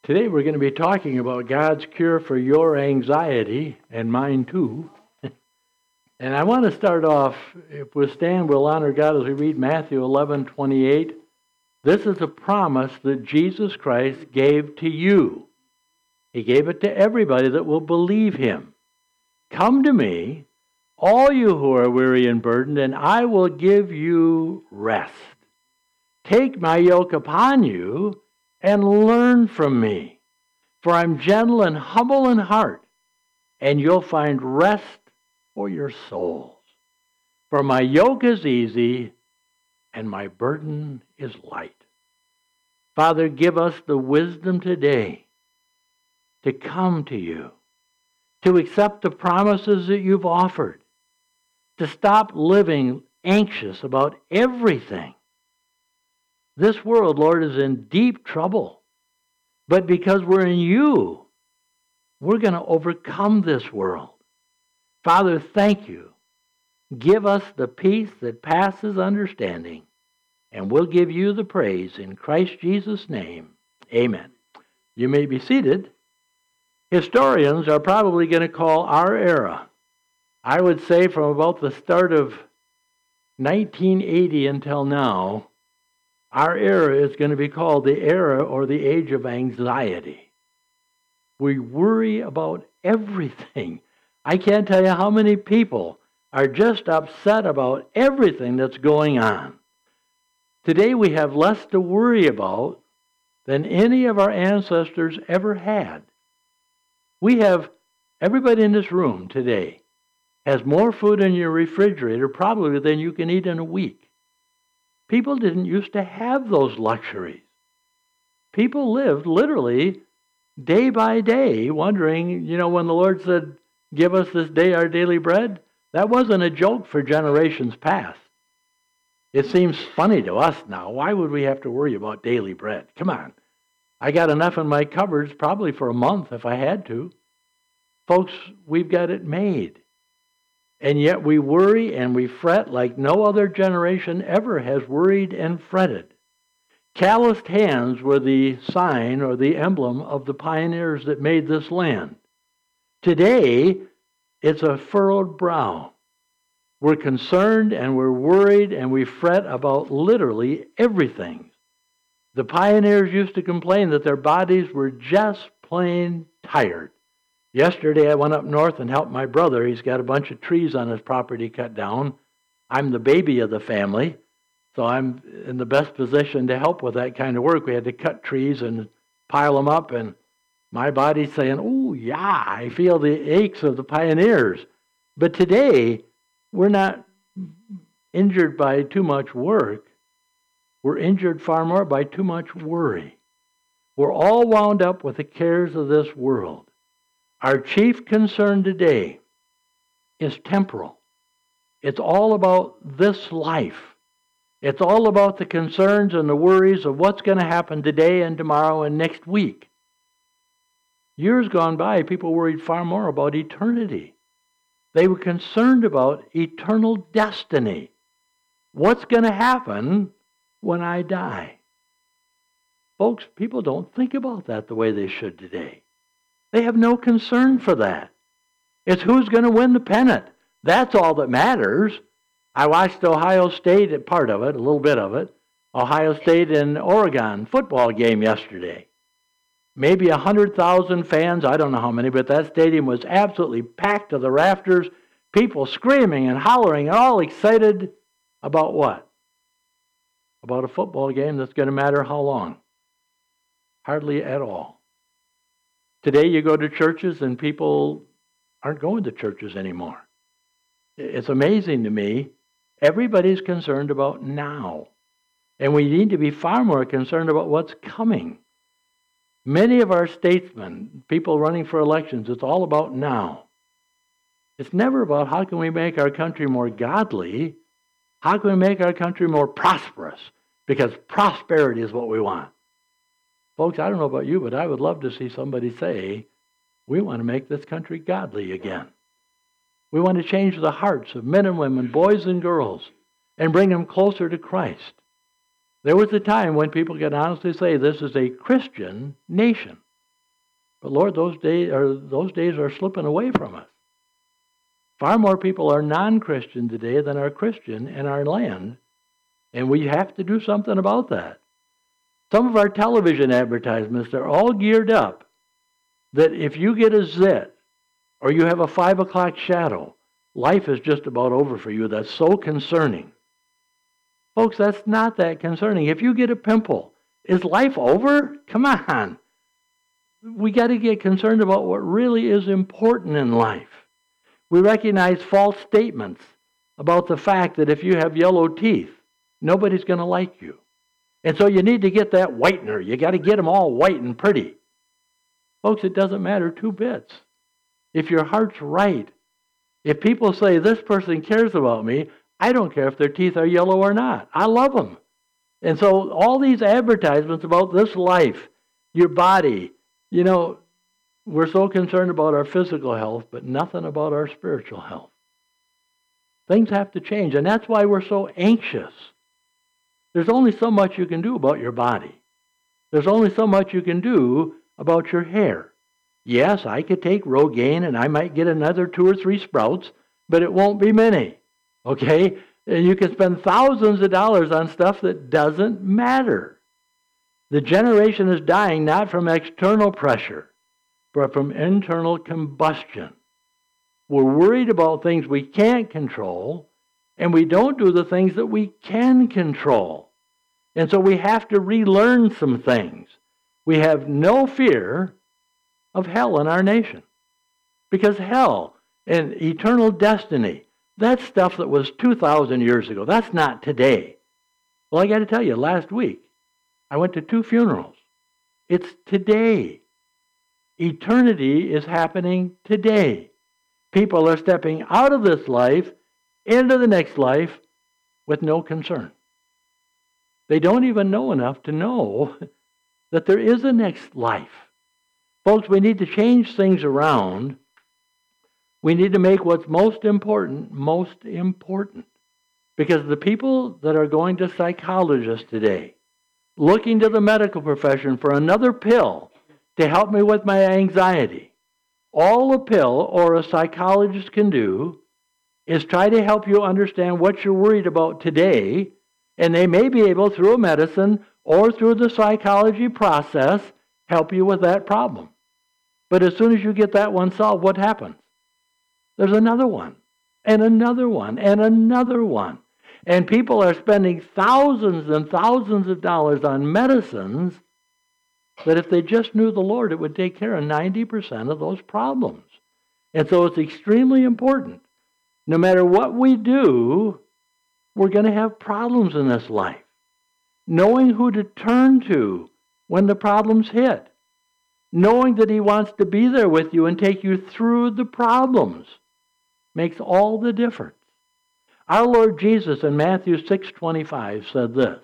Today we're going to be talking about God's cure for your anxiety, and mine too. And I want to start off, if we stand, we'll honor God as we read Matthew 11:28. This is a promise that Jesus Christ gave to you. He gave it to everybody that will believe Him. Come to me, all you who are weary and burdened, and I will give you rest. Take my yoke upon you and learn from me. For I'm gentle and humble in heart, and you'll find rest for your souls. For my yoke is easy, and my burden is light. Father, give us the wisdom today to come to you, to accept the promises that you've offered, to stop living anxious about everything. This world, Lord, is in deep trouble. But because we're in you, we're going to overcome this world. Father, thank you. Give us the peace that passes understanding, and we'll give you the praise in Christ Jesus' name. Amen. You may be seated. Historians are probably going to call our era, I would say from about the start of 1980 until now, our era is going to be called the era or the age of anxiety. We worry about everything. I can't tell you how many people are just upset about everything that's going on. Today we have less to worry about than any of our ancestors ever had. Everybody in this room today has more food in your refrigerator probably than you can eat in a week. People didn't used to have those luxuries. People lived literally day by day wondering, when the Lord said, give us this day our daily bread, that wasn't a joke for generations past. It seems funny to us now. Why would we have to worry about daily bread? Come on. I got enough in my cupboards probably for a month if I had to. Folks, we've got it made. And yet we worry and we fret like no other generation ever has worried and fretted. Calloused hands were the sign or the emblem of the pioneers that made this land. Today, it's a furrowed brow. We're concerned and we're worried and we fret about literally everything. The pioneers used to complain that their bodies were just plain tired. Yesterday, I went up north and helped my brother. He's got a bunch of trees on his property cut down. I'm the baby of the family, so I'm in the best position to help with that kind of work. We had to cut trees and pile them up, and my body's saying, oh, yeah, I feel the aches of the pioneers. But today, we're not injured by too much work. We're injured far more by too much worry. We're all wound up with the cares of this world. Our chief concern today is temporal. It's all about this life. It's all about the concerns and the worries of what's going to happen today and tomorrow and next week. Years gone by, people worried far more about eternity. They were concerned about eternal destiny. What's going to happen when I die? Folks, people don't think about that the way they should today. They have no concern for that. It's who's going to win the pennant. That's all that matters. I watched Ohio State, part of it, a little bit of it, Ohio State and Oregon football game yesterday. Maybe 100,000 fans, I don't know how many, but that stadium was absolutely packed to the rafters, people screaming and hollering and all excited about what? About a football game that's going to matter how long? Hardly at all. Today you go to churches and people aren't going to churches anymore. It's amazing to me. Everybody's concerned about now. And we need to be far more concerned about what's coming. Many of our statesmen, people running for elections, it's all about now. It's never about how can we make our country more godly, how can we make our country more prosperous, because prosperity is what we want. Folks, I don't know about you, but I would love to see somebody say, we want to make this country godly again. We want to change the hearts of men and women, boys and girls, and bring them closer to Christ. There was a time when people could honestly say this is a Christian nation. But Lord, those days are slipping away from us. Far more people are non-Christian today than are Christian in our land, and we have to do something about that. Some of our television advertisements are all geared up that if you get a zit or you have a 5 o'clock shadow, life is just about over for you. That's so concerning. Folks, that's not that concerning. If you get a pimple, is life over? Come on. We got to get concerned about what really is important in life. We recognize false statements about the fact that if you have yellow teeth, nobody's going to like you. And so you need to get that whitener. You got to get them all white and pretty. Folks, it doesn't matter 2 bits. If your heart's right, if people say this person cares about me, I don't care if their teeth are yellow or not. I love them. And so all these advertisements about this life, your body, we're so concerned about our physical health, but nothing about our spiritual health. Things have to change, and that's why we're so anxious. There's only so much you can do about your body. There's only so much you can do about your hair. Yes, I could take Rogaine and I might get another 2 or 3 sprouts, but it won't be many. Okay? And you can spend thousands of dollars on stuff that doesn't matter. The generation is dying not from external pressure, but from internal combustion. We're worried about things we can't control, and we don't do the things that we can control. And so we have to relearn some things. We have no fear of hell in our nation. Because hell and eternal destiny, that's stuff that was 2,000 years ago. That's not today. Well, I got to tell you, last week, I went to 2 funerals. It's today. Eternity is happening today. People are stepping out of this life into the next life with no concern. They don't even know enough to know that there is a next life. Folks, we need to change things around. We need to make what's most important, most important. Because the people that are going to psychologists today, looking to the medical profession for another pill to help me with my anxiety, all a pill or a psychologist can do is try to help you understand what you're worried about today, and they may be able, through a medicine or through the psychology process, help you with that problem. But as soon as you get that one solved, what happens? There's another one, and another one, and another one. And people are spending thousands and thousands of dollars on medicines that if they just knew the Lord, it would take care of 90% of those problems. And so it's extremely important. No matter what we do, we're going to have problems in this life. Knowing who to turn to when the problems hit. Knowing that He wants to be there with you and take you through the problems makes all the difference. Our Lord Jesus in Matthew 6:25 said this,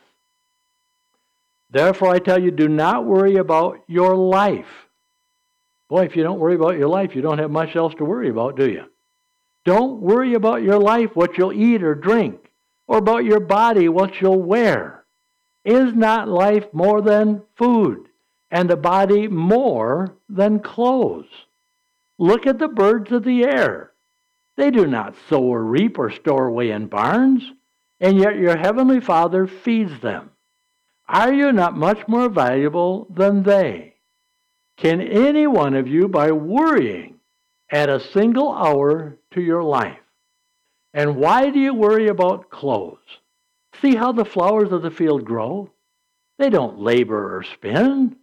"Therefore I tell you, do not worry about your life." Boy, if you don't worry about your life, you don't have much else to worry about, do you? Don't worry about your life, what you'll eat or drink, or about your body, what you'll wear. Is not life more than food, and the body more than clothes? Look at the birds of the air. They do not sow or reap or store away in barns, and yet your heavenly Father feeds them. Are you not much more valuable than they? Can any one of you, by worrying, add a single hour to your life? And why do you worry about clothes? See how the flowers of the field grow? They don't labor or spin.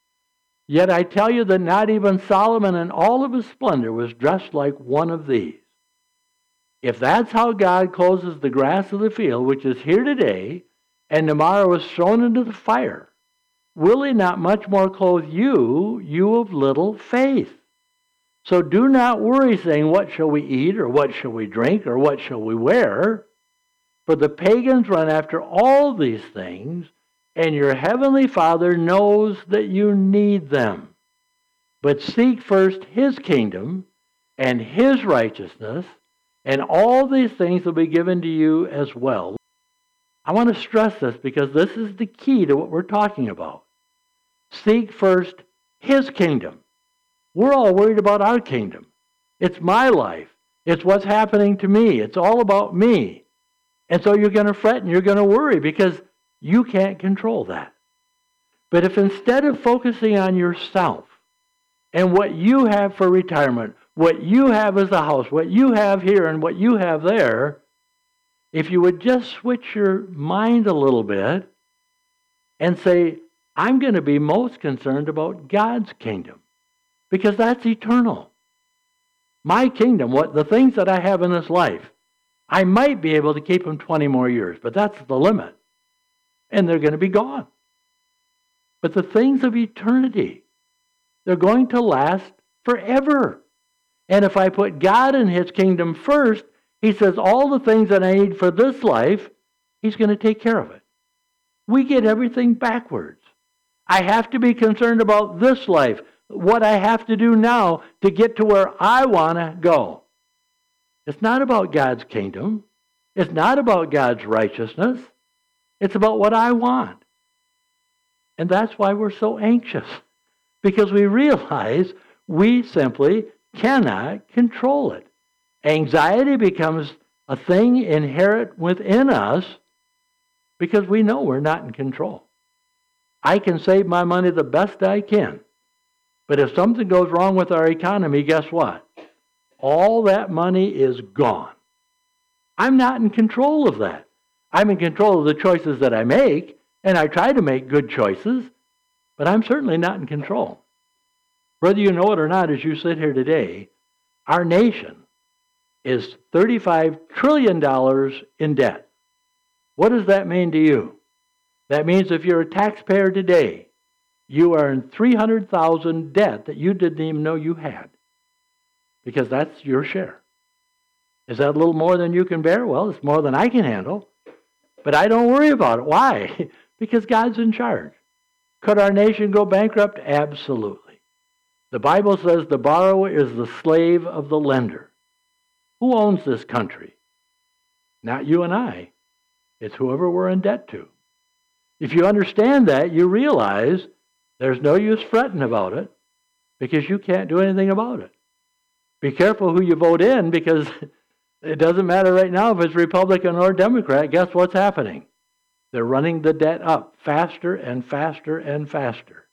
Yet I tell you that not even Solomon in all of his splendor was dressed like one of these. If that's how God clothes the grass of the field, which is here today, and tomorrow is thrown into the fire, will He not much more clothe you, you of little faith? So do not worry, saying, what shall we eat, or what shall we drink, or what shall we wear? For the pagans run after all these things, and your heavenly Father knows that you need them. But seek first His kingdom and His righteousness, and all these things will be given to you as well. I want to stress this because this is the key to what we're talking about. Seek first His kingdom. We're all worried about our kingdom. It's my life. It's what's happening to me. It's all about me. And so you're going to fret and you're going to worry because you can't control that. But if instead of focusing on yourself and what you have for retirement, what you have as a house, what you have here and what you have there, if you would just switch your mind a little bit and say, I'm going to be most concerned about God's kingdom because that's eternal. My kingdom, the things that I have in this life, I might be able to keep them 20 more years, but that's the limit. And they're going to be gone. But the things of eternity, they're going to last forever. And if I put God and His kingdom first, He says all the things that I need for this life, He's going to take care of it. We get everything backwards. I have to be concerned about this life, what I have to do now to get to where I want to go. It's not about God's kingdom. It's not about God's righteousness. It's about what I want. And that's why we're so anxious, because we realize we simply cannot control it. Anxiety becomes a thing inherent within us because we know we're not in control. I can save my money the best I can, but if something goes wrong with our economy, guess what? All that money is gone. I'm not in control of that. I'm in control of the choices that I make, and I try to make good choices, but I'm certainly not in control. Whether you know it or not, as you sit here today, our nation is $35 trillion in debt. What does that mean to you? That means if you're a taxpayer today, you are in $300,000 debt that you didn't even know you had, because that's your share. Is that a little more than you can bear? Well, it's more than I can handle, but I don't worry about it. Why? Because God's in charge. Could our nation go bankrupt? Absolutely. The Bible says the borrower is the slave of the lender. Who owns this country? Not you and I. It's whoever we're in debt to. If you understand that, you realize there's no use fretting about it because you can't do anything about it. Be careful who you vote in, because it doesn't matter right now if it's Republican or Democrat. Guess what's happening? They're running the debt up faster and faster and faster.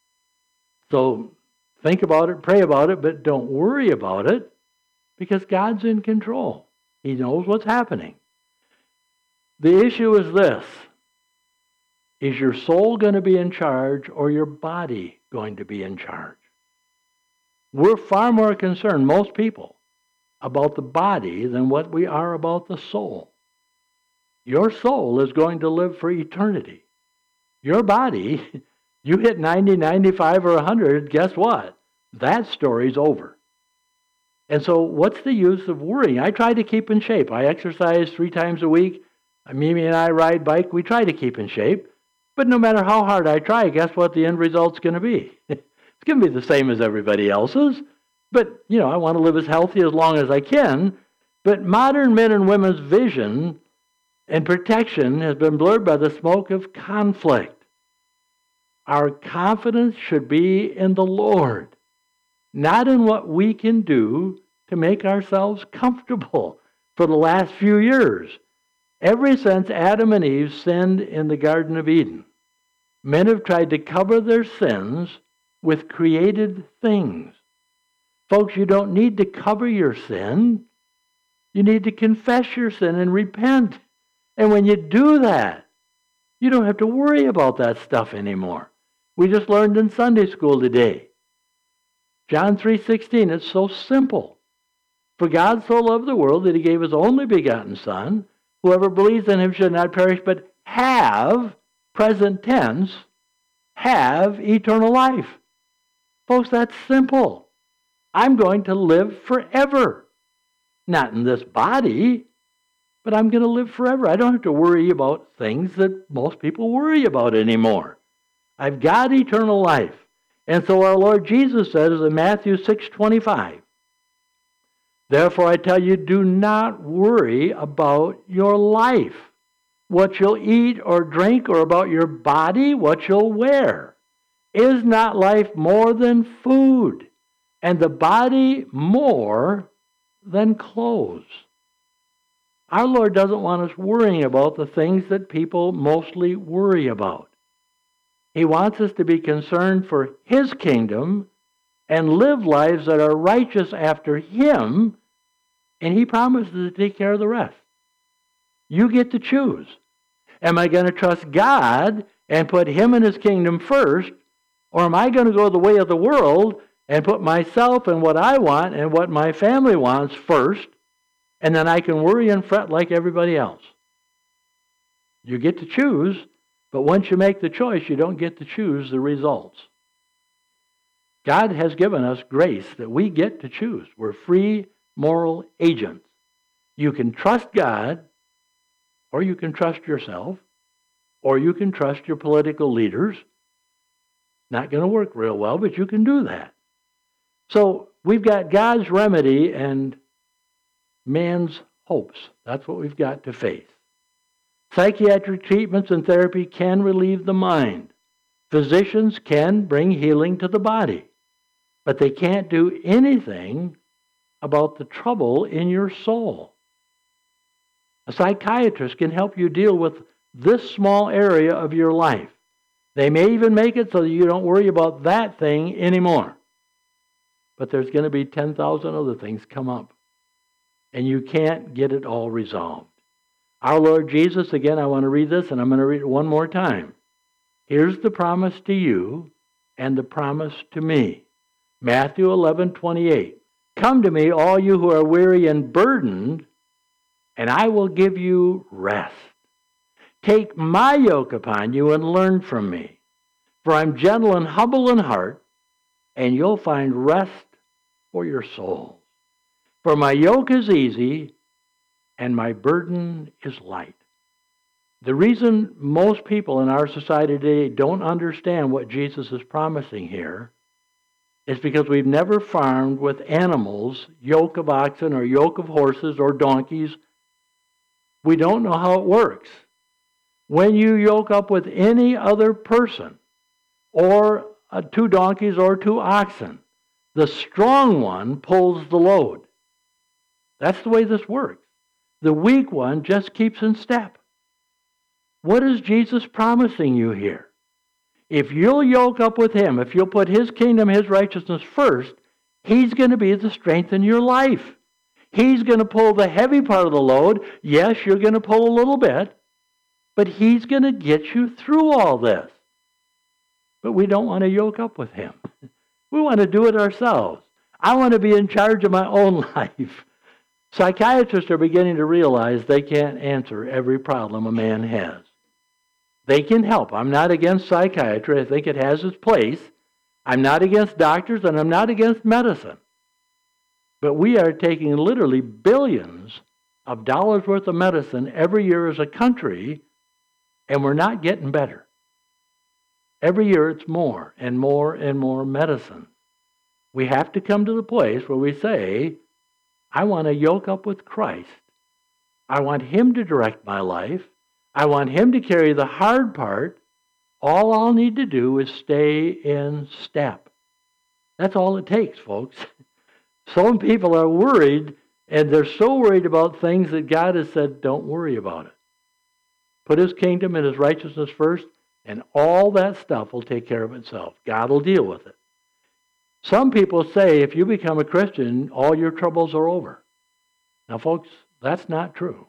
So think about it, pray about it, but don't worry about it because God's in control. He knows what's happening. The issue is this. Is your soul going to be in charge or your body going to be in charge? We're far more concerned, most people, about the body than what we are about the soul. Your soul is going to live for eternity. Your body, you hit 90, 95, or 100, guess what? That story's over. And so what's the use of worrying? I try to keep in shape. I exercise 3 times a week. Mimi and I ride bike. We try to keep in shape. But no matter how hard I try, guess what the end result's going to be? It's going to be the same as everybody else's. But, I want to live as healthy as long as I can. But modern men and women's vision and protection has been blurred by the smoke of conflict. Our confidence should be in the Lord, not in what we can do to make ourselves comfortable for the last few years. Ever since Adam and Eve sinned in the Garden of Eden, men have tried to cover their sins with created things. Folks, you don't need to cover your sin. You need to confess your sin and repent. And when you do that, you don't have to worry about that stuff anymore. We just learned in Sunday school today. John 3:16, it's so simple. For God so loved the world that He gave His only begotten Son. Whoever believes in Him should not perish, but have, present tense, have eternal life. Folks, that's simple. I'm going to live forever. Not in this body, but I'm going to live forever. I don't have to worry about things that most people worry about anymore. I've got eternal life. And so our Lord Jesus says in Matthew 6:25, therefore I tell you, do not worry about your life, what you'll eat or drink, or about your body, what you'll wear. Is not life more than food, and the body more than clothes. Our Lord doesn't want us worrying about the things that people mostly worry about. He wants us to be concerned for His kingdom and live lives that are righteous after Him, and He promises to take care of the rest. You get to choose. Am I going to trust God and put Him and His kingdom first, or am I going to go the way of the world and put myself and what I want and what my family wants first, and then I can worry and fret like everybody else? You get to choose, but once you make the choice, you don't get to choose the results. God has given us grace that we get to choose. We're free moral agents. You can trust God, or you can trust yourself, or you can trust your political leaders. Not going to work real well, but you can do that. So we've got God's remedy and man's hopes. That's what we've got to face. Psychiatric treatments and therapy can relieve the mind. Physicians can bring healing to the body, but they can't do anything about the trouble in your soul. A psychiatrist can help you deal with this small area of your life. They may even make it so that you don't worry about that thing anymore. But there's going to be 10,000 other things come up, and you can't get it all resolved. Our Lord Jesus, again, I want to read this, and I'm going to read it one more time. Here's the promise to you and the promise to me. Matthew 11:28. Come to me, all you who are weary and burdened, and I will give you rest. Take my yoke upon you and learn from me, for I'm gentle and humble in heart, and you'll find rest for your souls. For my yoke is easy, and my burden is light. The reason most people in our society today don't understand what Jesus is promising here is because we've never farmed with animals, yoke of oxen or yoke of horses or donkeys. We don't know how it works. When you yoke up with any other person, or 2 donkeys or 2 oxen, the strong one pulls the load. That's the way this works. The weak one just keeps in step. What is Jesus promising you here? If you'll yoke up with Him, if you'll put His kingdom, His righteousness first, He's going to be the strength in your life. He's going to pull the heavy part of the load. Yes, you're going to pull a little bit, but He's going to get you through all this. But we don't want to yoke up with Him. We want to do it ourselves. I want to be in charge of my own life. Psychiatrists are beginning to realize they can't answer every problem a man has. They can help. I'm not against psychiatry. I think it has its place. I'm not against doctors, and I'm not against medicine. But we are taking literally billions of dollars worth of medicine every year as a country, and we're not getting better. Every year it's more and more and more medicine. We have to come to the place where we say, I want to yoke up with Christ. I want Him to direct my life. I want Him to carry the hard part. All I'll need to do is stay in step. That's all it takes, folks. Some people are worried, and they're so worried about things that God has said, don't worry about it. Put His kingdom and His righteousness first, and all that stuff will take care of itself. God will deal with it. Some people say if you become a Christian, all your troubles are over. Now, folks, that's not true.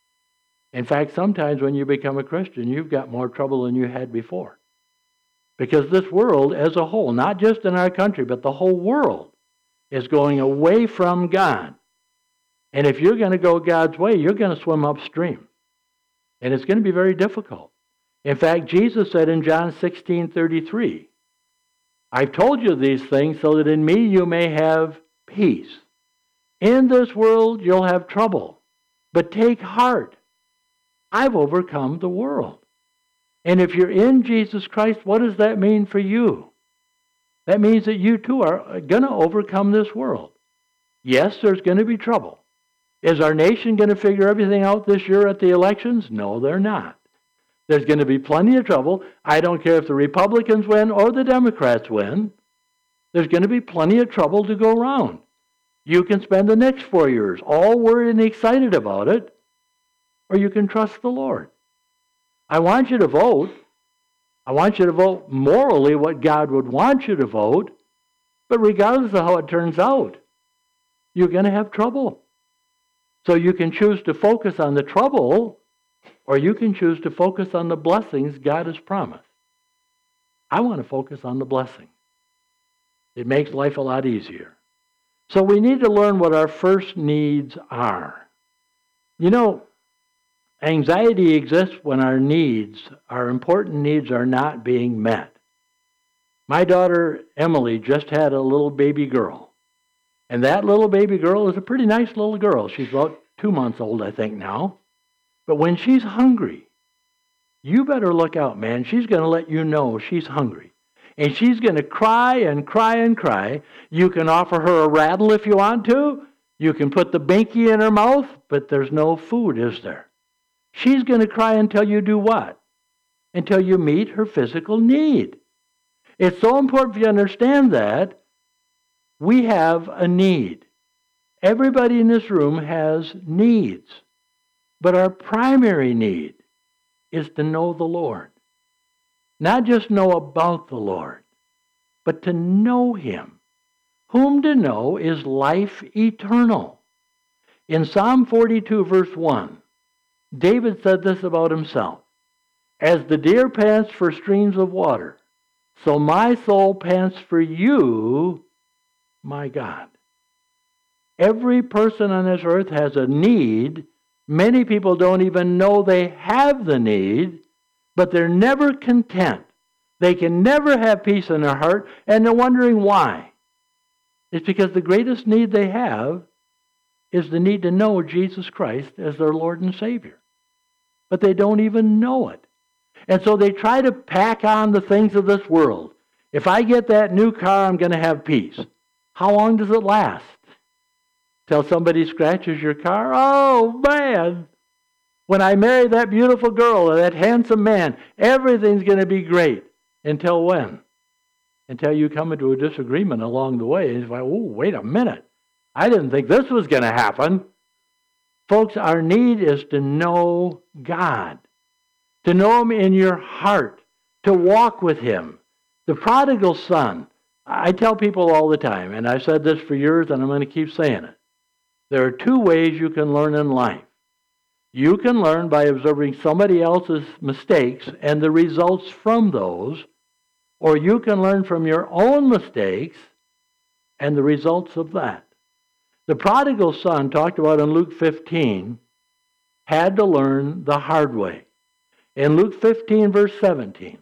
In fact, sometimes when you become a Christian, you've got more trouble than you had before. Because this world as a whole, not just in our country, but the whole world, is going away from God. And if you're going to go God's way, you're going to swim upstream. And it's going to be very difficult. In fact, Jesus said in John 16:33, I've told you these things so that in me you may have peace. In this world you'll have trouble, but take heart. I've overcome the world. And if you're in Jesus Christ, what does that mean for you? That means that you too are going to overcome this world. Yes, there's going to be trouble. Is our nation going to figure everything out this year at the elections? No, they're not. There's going to be plenty of trouble. I don't care if the Republicans win or the Democrats win. There's going to be plenty of trouble to go around. You can spend the next 4 years all worried and excited about it, or you can trust the Lord. I want you to vote. I want you to vote morally what God would want you to vote, but regardless of how it turns out, you're going to have trouble. So you can choose to focus on the trouble, or you can choose to focus on the blessings God has promised. I want to focus on the blessing. It makes life a lot easier. So we need to learn what our first needs are. You know, anxiety exists when our needs, our important needs, are not being met. My daughter, Emily, just had a little baby girl. And that little baby girl is a pretty nice little girl. She's about 2 months old, I think, now. But when she's hungry, you better look out, man. She's going to let you know she's hungry. And she's going to cry and cry and cry. You can offer her a rattle if you want to. You can put the binky in her mouth, but there's no food, is there? She's going to cry until you do what? Until you meet her physical need. It's so important for you to understand that we have a need. Everybody in this room has needs. But our primary need is to know the Lord. Not just know about the Lord, but to know Him. Whom to know is life eternal. In Psalm 42, verse 1, David said this about himself: "As the deer pants for streams of water, so my soul pants for you, my God." Every person on this earth has a need. Many people don't even know they have the need, but they're never content. They can never have peace in their heart, and they're wondering why. It's because the greatest need they have is the need to know Jesus Christ as their Lord and Savior. But they don't even know it. And so they try to pack on the things of this world. If I get that new car, I'm going to have peace. How long does it last? Till somebody scratches your car? Oh, man! When I marry that beautiful girl or that handsome man, everything's going to be great. Until when? Until you come into a disagreement along the way. And it's like, oh, wait a minute. I didn't think this was going to happen. Folks, our need is to know God. To know Him in your heart. To walk with Him. The prodigal son. I tell people all the time, and I've said this for years, and I'm going to keep saying it. There are two ways you can learn in life. You can learn by observing somebody else's mistakes and the results from those, or you can learn from your own mistakes and the results of that. The prodigal son, talked about in Luke 15, had to learn the hard way. In Luke 15, verse 17,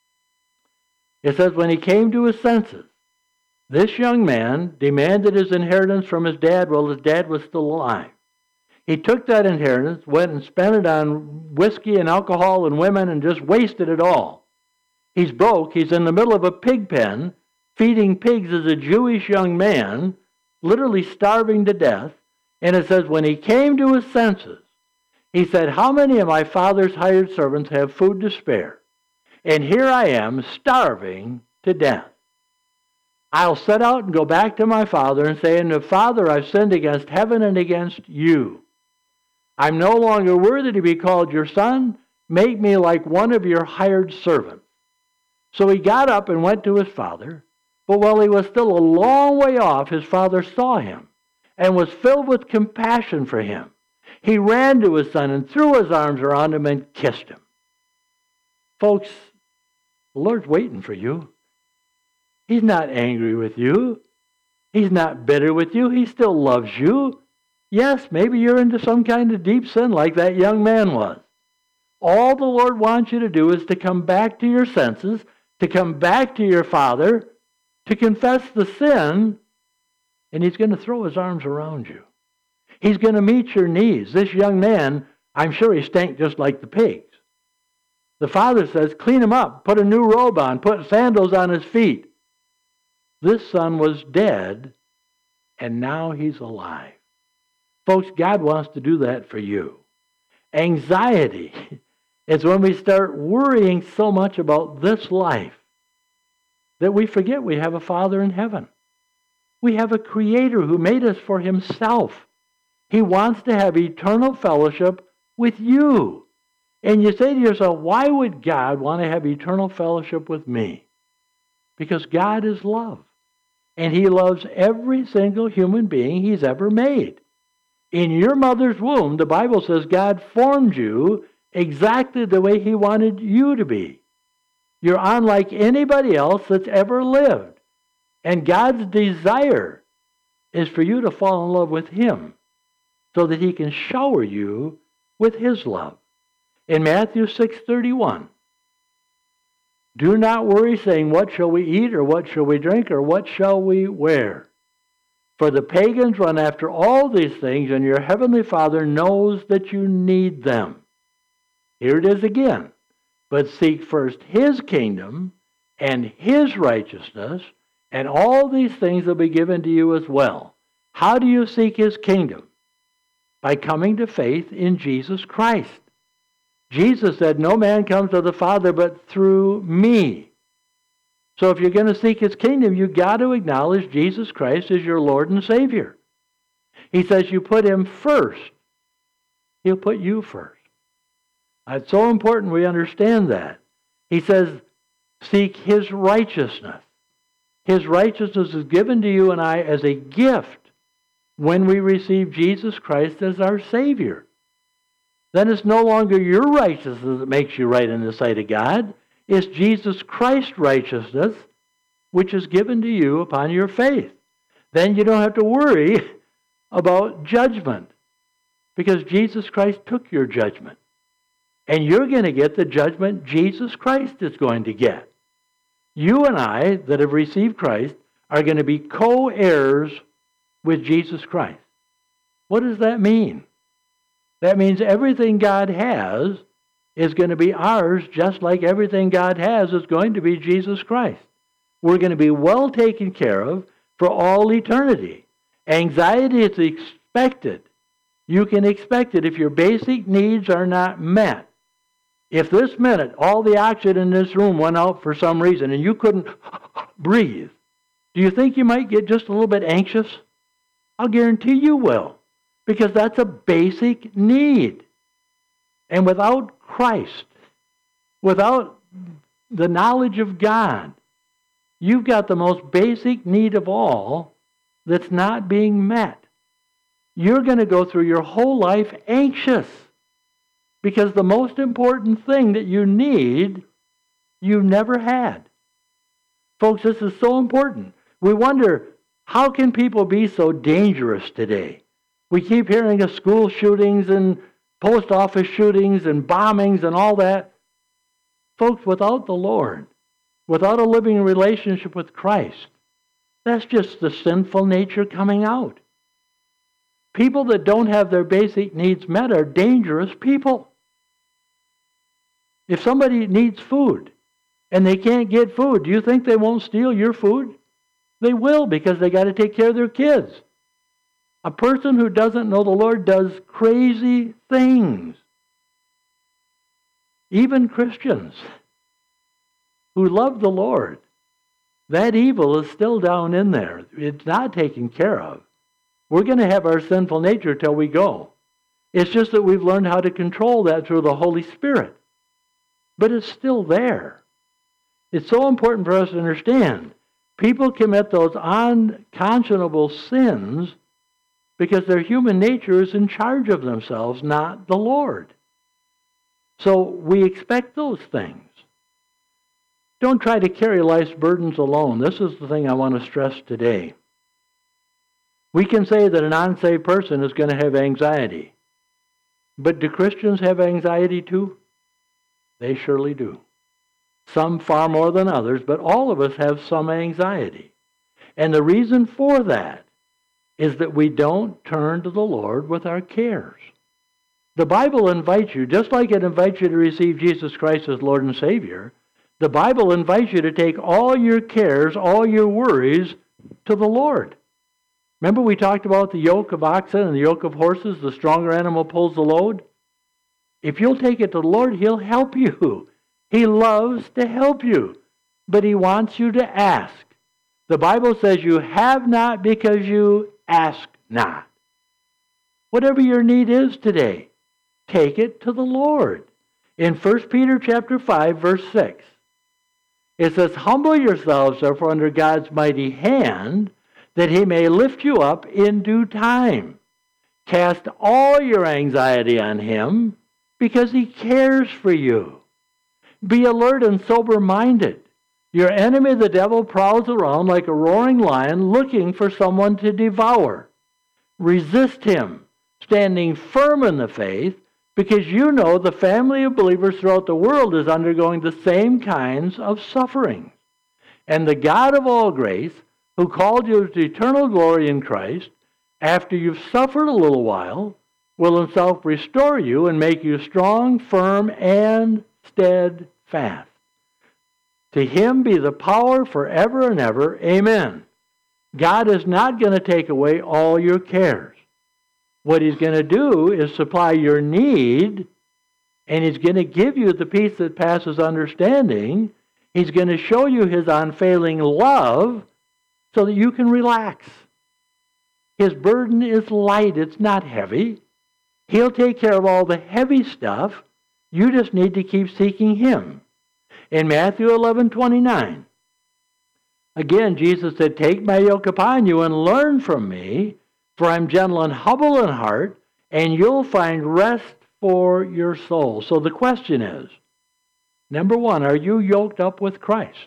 it says, when he came to his senses, this young man demanded his inheritance from his dad while his dad was still alive. He took that inheritance, went and spent it on whiskey and alcohol and women, and just wasted it all. He's broke. He's in the middle of a pig pen, feeding pigs as a Jewish young man, literally starving to death. And it says, when he came to his senses, he said, how many of my father's hired servants have food to spare? And here I am, starving to death. I'll set out and go back to my father and say, Father, I've sinned against heaven and against you. I'm no longer worthy to be called your son. Make me like one of your hired servants. So he got up and went to his father. But while he was still a long way off, his father saw him and was filled with compassion for him. He ran to his son and threw his arms around him and kissed him. Folks, the Lord's waiting for you. He's not angry with you. He's not bitter with you. He still loves you. Yes, maybe you're into some kind of deep sin like that young man was. All the Lord wants you to do is to come back to your senses, to come back to your Father, to confess the sin, and He's going to throw His arms around you. He's going to meet your needs. This young man, I'm sure he stank just like the pigs. The father says, clean him up, put a new robe on, put sandals on his feet. This son was dead, and now he's alive. Folks, God wants to do that for you. Anxiety is when we start worrying so much about this life that we forget we have a Father in heaven. We have a Creator who made us for Himself. He wants to have eternal fellowship with you. And you say to yourself, why would God want to have eternal fellowship with me? Because God is love. And He loves every single human being He's ever made. In your mother's womb, the Bible says God formed you exactly the way He wanted you to be. You're unlike anybody else that's ever lived. And God's desire is for you to fall in love with Him so that He can shower you with His love. In Matthew 6:31, do not worry, saying, what shall we eat, or what shall we drink, or what shall we wear? For the pagans run after all these things, and your heavenly Father knows that you need them. Here it is again. But seek first His kingdom and His righteousness, and all these things will be given to you as well. How do you seek His kingdom? By coming to faith in Jesus Christ. Jesus said, no man comes to the Father but through me. So if you're going to seek His kingdom, you've got to acknowledge Jesus Christ as your Lord and Savior. He says you put Him first, He'll put you first. It's so important we understand that. He says, seek His righteousness. His righteousness is given to you and I as a gift when we receive Jesus Christ as our Savior. Then it's no longer your righteousness that makes you right in the sight of God. It's Jesus Christ's righteousness, which is given to you upon your faith. Then you don't have to worry about judgment, because Jesus Christ took your judgment. And you're going to get the judgment Jesus Christ is going to get. You and I that have received Christ are going to be co-heirs with Jesus Christ. What does that mean? That means everything God has is going to be ours, just like everything God has is going to be Jesus Christ. We're going to be well taken care of for all eternity. Anxiety is expected. You can expect it if your basic needs are not met. If this minute all the oxygen in this room went out for some reason and you couldn't breathe, do you think you might get just a little bit anxious? I'll guarantee you will, because that's a basic need. And without Christ, without the knowledge of God, you've got the most basic need of all that's not being met. You're going to go through your whole life anxious, because the most important thing that you need, you've never had. Folks, this is so important. We wonder, how can people be so dangerous today? We keep hearing of school shootings and post office shootings and bombings and all that. Folks, without the Lord, without a living relationship with Christ, that's just the sinful nature coming out. People that don't have their basic needs met are dangerous people. If somebody needs food and they can't get food, do you think they won't steal your food? They will, because they got to take care of their kids. A person who doesn't know the Lord does crazy things. Even Christians who love the Lord, that evil is still down in there. It's not taken care of. We're going to have our sinful nature till we go. It's just that we've learned how to control that through the Holy Spirit. But it's still there. It's so important for us to understand. People commit those unconscionable sins because their human nature is in charge of themselves, not the Lord. So we expect those things. Don't try to carry life's burdens alone. This is the thing I want to stress today. We can say that an unsaved person is going to have anxiety. But do Christians have anxiety too? They surely do. Some far more than others, but all of us have some anxiety. And the reason for that is that we don't turn to the Lord with our cares. The Bible invites you, just like it invites you to receive Jesus Christ as Lord and Savior, the Bible invites you to take all your cares, all your worries to the Lord. Remember we talked about the yoke of oxen and the yoke of horses, the stronger animal pulls the load? If you'll take it to the Lord, He'll help you. He loves to help you. but he wants you to ask. The Bible says you have not because you ask not. Whatever your need is today, take it to the Lord. In 1 Peter chapter 5, verse 6, it says, "Humble yourselves, therefore, under God's mighty hand, that he may lift you up in due time. Cast all your anxiety on him, because he cares for you. Be alert and sober-minded. Your enemy, the devil, prowls around like a roaring lion looking for someone to devour. Resist him, standing firm in the faith, because you know the family of believers throughout the world is undergoing the same kinds of suffering. And the God of all grace, who called you to eternal glory in Christ, after you've suffered a little while, will himself restore you and make you strong, firm, and steadfast. To him be the power forever and ever. Amen." God is not going to take away all your cares. What he's going to do is supply your need, and he's going to give you the peace that passes understanding. He's going to show you his unfailing love so that you can relax. His burden is light. It's not heavy. He'll take care of all the heavy stuff. You just need to keep seeking him. In Matthew 11:29, again, Jesus said, "Take my yoke upon you and learn from me, for I'm gentle and humble in heart, and you'll find rest for your soul." So the question is, number one, are you yoked up with Christ?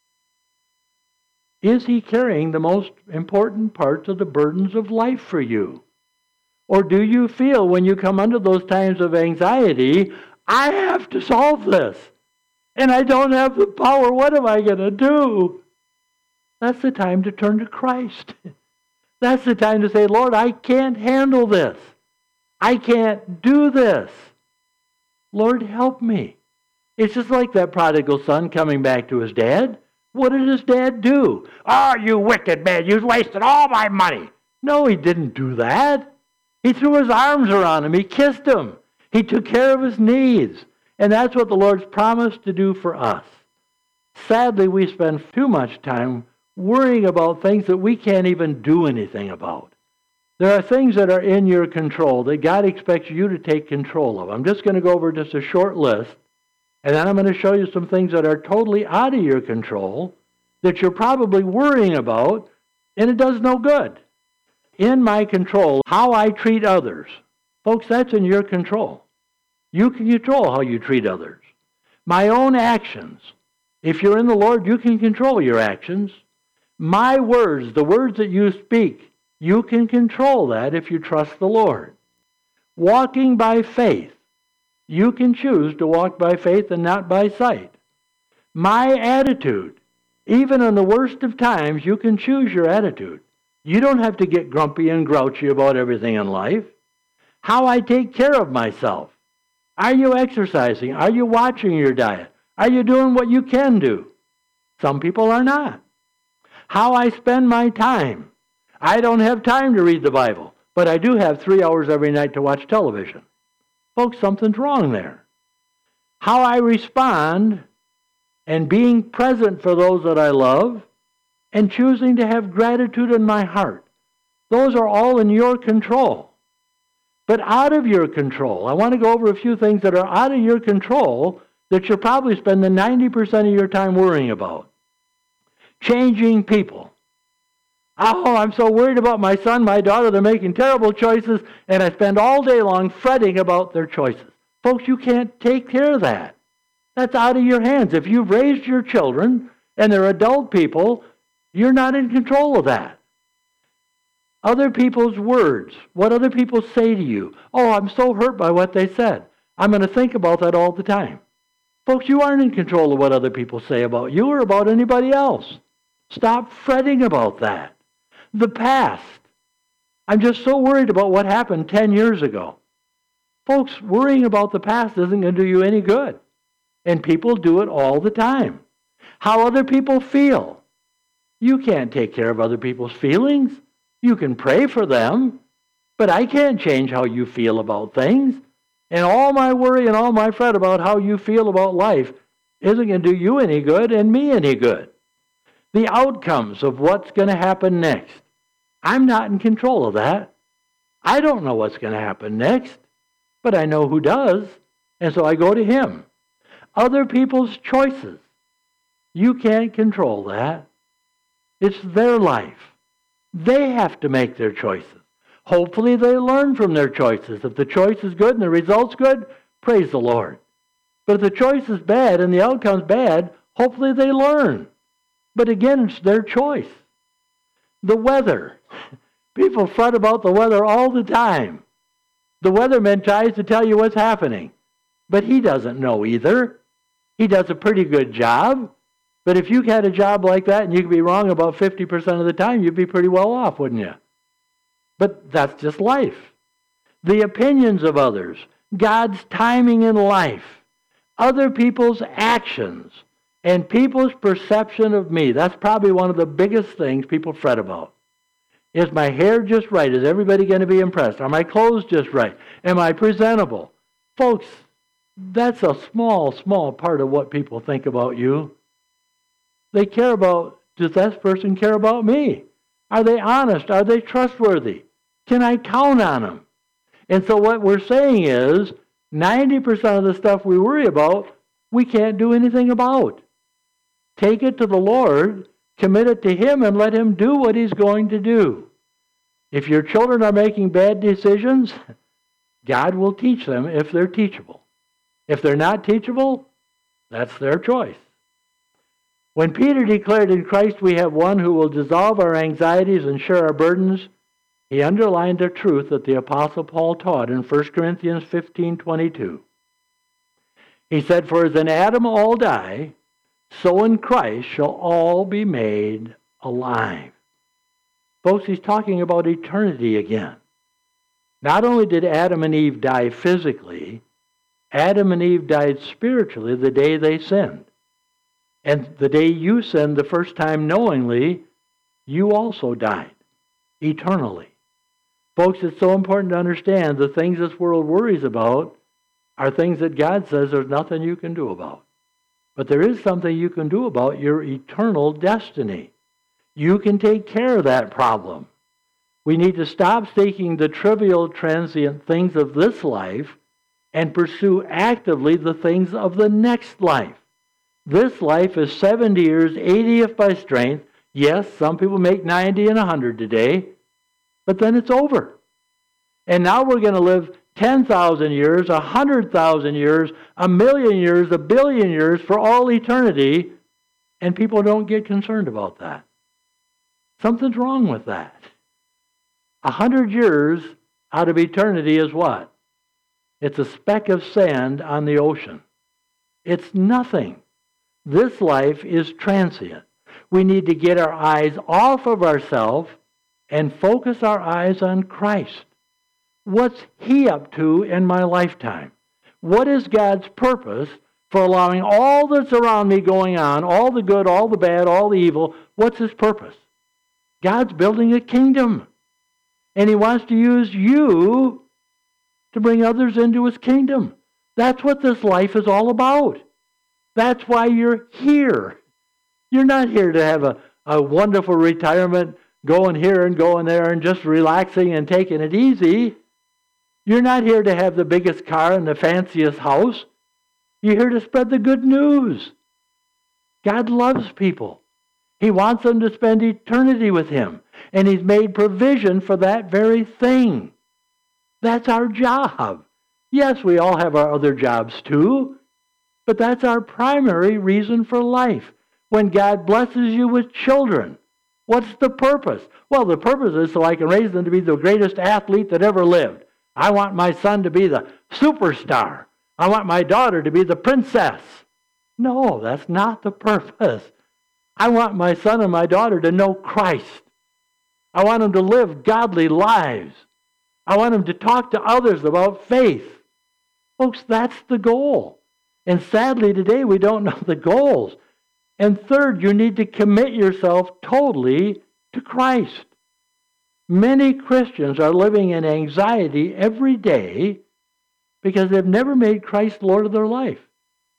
Is he carrying the most important parts of the burdens of life for you? Or do you feel when you come under those times of anxiety, I have to solve this, and I don't have the power, what am I going to do? That's the time to turn to Christ. That's the time to say, Lord, I can't handle this. I can't do this. Lord, help me. It's just like that prodigal son coming back to his dad. What did his dad do? "Oh, you wicked man, you've wasted all my money." No, he didn't do that. He threw his arms around him. He kissed him. He took care of his needs. And that's what the Lord's promised to do for us. Sadly, we spend too much time worrying about things that we can't even do anything about. There are things that are in your control that God expects you to take control of. I'm just going to go over just a short list, and then I'm going to show you some things that are totally out of your control that you're probably worrying about, and it does no good. In my control, how I treat others. Folks, that's in your control. You can control how you treat others. My own actions. If you're in the Lord, you can control your actions. My words, the words that you speak, you can control that if you trust the Lord. Walking by faith. You can choose to walk by faith and not by sight. My attitude. Even in the worst of times, you can choose your attitude. You don't have to get grumpy and grouchy about everything in life. How I take care of myself. Are you exercising? Are you watching your diet? Are you doing what you can do? Some people are not. How I spend my time. I don't have time to read the Bible, but I do have 3 hours every night to watch television. Folks, something's wrong there. How I respond and being present for those that I love and choosing to have gratitude in my heart. Those are all in your control. But out of your control, I want to go over a few things that are out of your control that you're probably spending 90% of your time worrying about. Changing people. Oh, I'm so worried about my son, my daughter, they're making terrible choices, and I spend all day long fretting about their choices. Folks, you can't take care of that. That's out of your hands. If you've raised your children and they're adult people, you're not in control of that. Other people's words, what other people say to you. Oh, I'm so hurt by what they said. I'm going to think about that all the time. Folks, you aren't in control of what other people say about you or about anybody else. Stop fretting about that. The past. I'm just so worried about what happened 10 years ago. Folks, worrying about the past isn't going to do you any good. And people do it all the time. How other people feel. You can't take care of other people's feelings. You can pray for them, but I can't change how you feel about things. And all my worry and all my fret about how you feel about life isn't going to do you any good and me any good. The outcomes of what's going to happen next. I'm not in control of that. I don't know what's going to happen next, but I know who does, and so I go to him. Other people's choices. You can't control that. It's their life. They have to make their choices. Hopefully they learn from their choices. If the choice is good and the result's good, praise the Lord. But if the choice is bad and the outcome's bad, hopefully they learn. But again, it's their choice. The weather. People fret about the weather all the time. The weatherman tries to tell you what's happening, but he doesn't know either. He does a pretty good job. But if you had a job like that and you could be wrong about 50% of the time, you'd be pretty well off, wouldn't you? But that's just life. The opinions of others, God's timing in life, other people's actions, and people's perception of me. That's probably one of the biggest things people fret about. Is my hair just right? Is everybody going to be impressed? Are my clothes just right? Am I presentable? Folks, that's a small part of what people think about you. They care about, does that person care about me? Are they honest? Are they trustworthy? Can I count on them? And so what we're saying is 90% of the stuff we worry about, we can't do anything about. Take it to the Lord, commit it to him, and let him do what he's going to do. If your children are making bad decisions, God will teach them if they're teachable. If they're not teachable, that's their choice. When Peter declared in Christ we have one who will dissolve our anxieties and share our burdens, he underlined a truth that the Apostle Paul taught in 1 Corinthians 15:22. He said, "For as in Adam all die, so in Christ shall all be made alive." Folks, he's talking about eternity again. Not only did Adam and Eve die physically, Adam and Eve died spiritually the day they sinned. And the day you sinned the first time knowingly, you also died eternally. Folks, it's so important to understand the things this world worries about are things that God says there's nothing you can do about. But there is something you can do about your eternal destiny. You can take care of that problem. We need to stop seeking the trivial, transient things of this life and pursue actively the things of the next life. This life is 70 years, 80 if by strength. Yes, some people make 90 and 100 today, but then it's over. And now we're going to live 10,000 years, 100,000 years, 1,000,000 years, 1,000,000,000 years for all eternity, and people don't get concerned about that. Something's wrong with that. 100 years out of eternity is what? It's a speck of sand on the ocean. It's nothing. This life is transient. We need to get our eyes off of ourselves and focus our eyes on Christ. What's he up to in my lifetime? What is God's purpose for allowing all that's around me going on, all the good, all the bad, all the evil? What's his purpose? God's building a kingdom. And he wants to use you to bring others into his kingdom. That's what this life is all about. That's why you're here. You're not here to have a wonderful retirement, going here and going there and just relaxing and taking it easy. You're not here to have the biggest car and the fanciest house. You're here to spread the good news. God loves people. He wants them to spend eternity with him. And he's made provision for that very thing. That's our job. Yes, we all have our other jobs too. But that's our primary reason for life. When God blesses you with children, what's the purpose? Well, the purpose is so I can raise them to be the greatest athlete that ever lived. I want my son to be the superstar. I want my daughter to be the princess. No, that's not the purpose. I want my son and my daughter to know Christ. I want them to live godly lives. I want them to talk to others about faith. Folks, that's the goal. And sadly, today we don't know the goals. And third, you need to commit yourself totally to Christ. Many Christians are living in anxiety every day because they've never made Christ Lord of their life.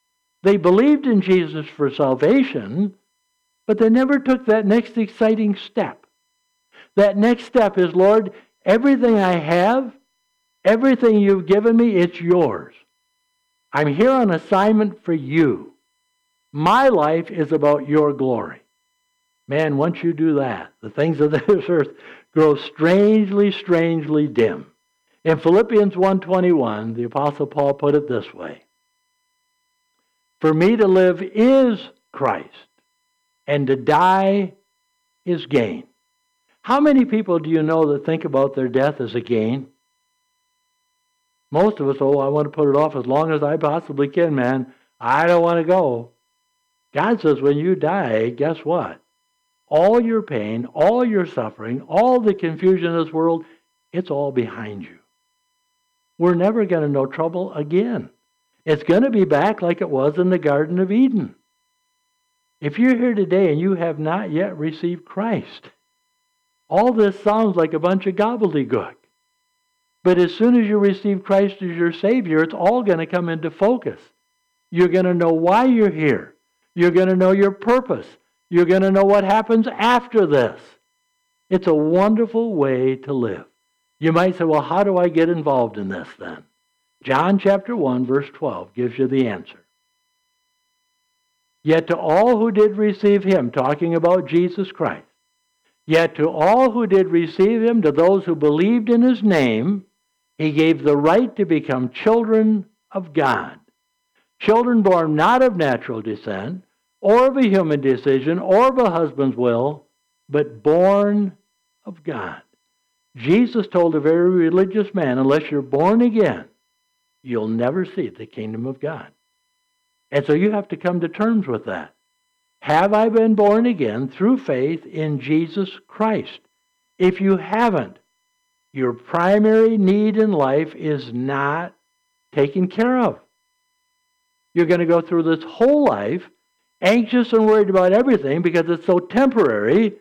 They believed in Jesus for salvation, but they never took that next exciting step. That next step is, Lord, everything I have, everything you've given me, it's yours. I'm here on assignment for you. My life is about your glory. Man, once you do that, the things of this earth grow strangely, strangely dim. In Philippians 1:21, the Apostle Paul put it this way: for me to live is Christ, and to die is gain. How many people do you know that think about their death as a gain? Most of us, I want to put it off as long as I possibly can, man. I don't want to go. God says when you die, guess what? All your pain, all your suffering, all the confusion in this world, it's all behind you. We're never going to know trouble again. It's going to be back like it was in the Garden of Eden. If you're here today and you have not yet received Christ, all this sounds like a bunch of gobbledygook. But as soon as you receive Christ as your Savior, it's all going to come into focus. You're going to know why you're here. You're going to know your purpose. You're going to know what happens after this. It's a wonderful way to live. You might say, well, how do I get involved in this then? John chapter 1, verse 12 gives you the answer. Yet to all who did receive him, talking about Jesus Christ, yet to all who did receive him, to those who believed in his name, he gave the right to become children of God. Children born not of natural descent, or of a human decision, or of a husband's will, but born of God. Jesus told a very religious man, unless you're born again, you'll never see the kingdom of God. And so you have to come to terms with that. Have I been born again through faith in Jesus Christ? If you haven't, your primary need in life is not taken care of. You're going to go through this whole life anxious and worried about everything because it's so temporary.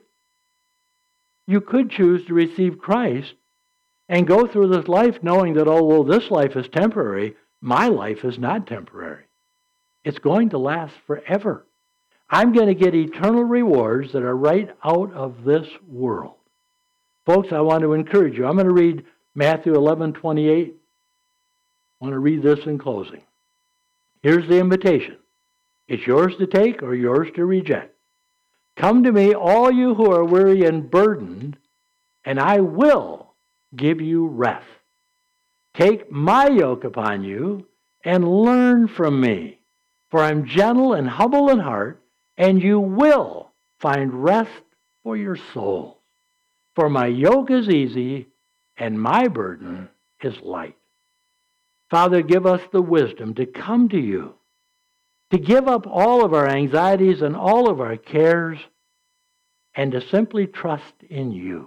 You could choose to receive Christ and go through this life knowing that, oh, well, this life is temporary. My life is not temporary. It's going to last forever. I'm going to get eternal rewards that are right out of this world. Folks, I want to encourage you. I'm going to read Matthew 11:28. I want to read this in closing. Here's the invitation. It's yours to take or yours to reject. Come to me, all you who are weary and burdened, and I will give you rest. Take my yoke upon you and learn from me, for I'm gentle and humble in heart, and you will find rest for your souls. For my yoke is easy and my burden is light. Father, give us the wisdom to come to you, to give up all of our anxieties and all of our cares, and to simply trust in you.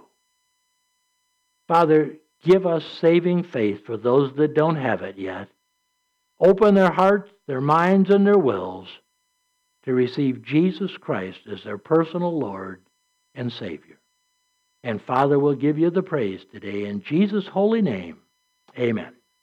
Father, give us saving faith for those that don't have it yet. Open their hearts, their minds, and their wills to receive Jesus Christ as their personal Lord and Savior. And Father, we'll give you the praise today in Jesus' holy name. Amen.